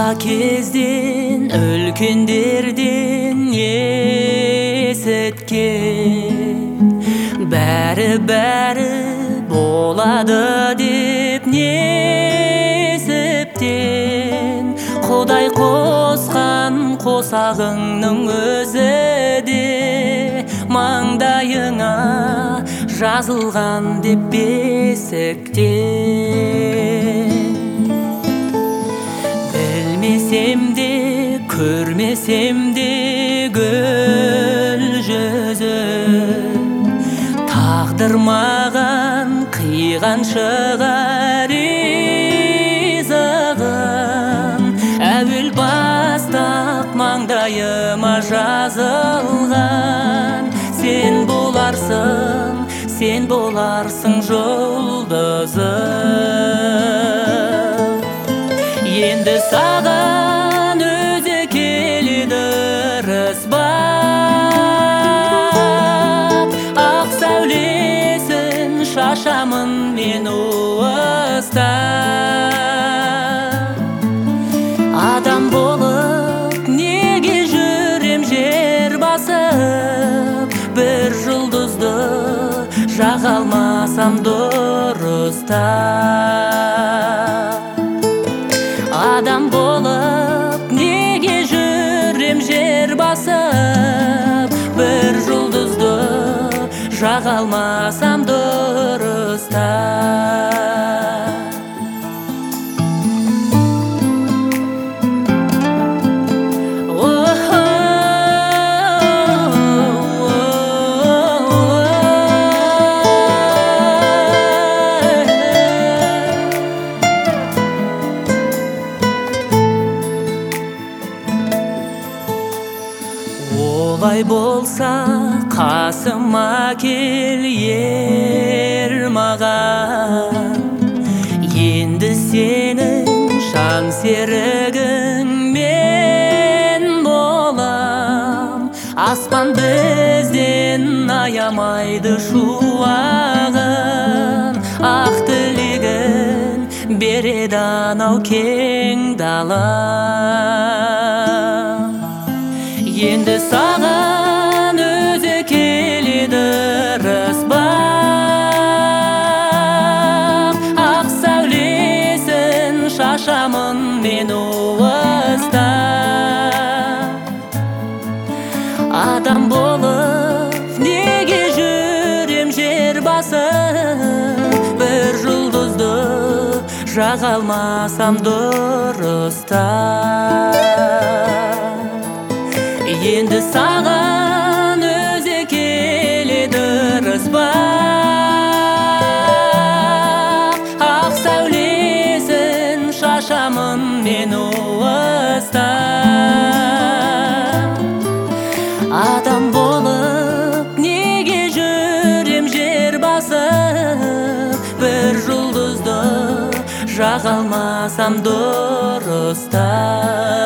Бала кезден үлкендерден есіткен, бәрі болады деп несіптен. Құдай қосқан қосағыңның өзі де маңдайыңа жазылған деп бесіктен. Білмесем де көрмесем де гүл жүзі, тағдыр маған қиған шығар ризығын. Әуел бастап маңдайыма жазылған, сен боларсың жұлдызым. Енді саған өзі келеді ырысбап, ақ сәулесін шашамын мен уыстап. Адам болып неге жүрем жер басып, бір жұлдызды жаға алмасам дұрыста. Адам болып неге жүрем жер басып, бір жұлдызды жаға алмасам дұрыста. Олай болса қасыма кел ер маған, енді сенің жан серігің мен болам. Аспан бізден аямайды шуағын, ақ тілегін береді анау кең дала. Енді саған өзі келеді ырысбап, ақ сәулесін шашамын мен уыстап. Адам болып неге жүрем жер басып, бір жұлдызды жаға алмасам дұрыста. Енді саған өзі келеді ырысбап, ақ сәулесін шашамын мен уыстап. Адам болып неге жүрем жер басып, бір жұлдызды жаға алмасам дұрыста.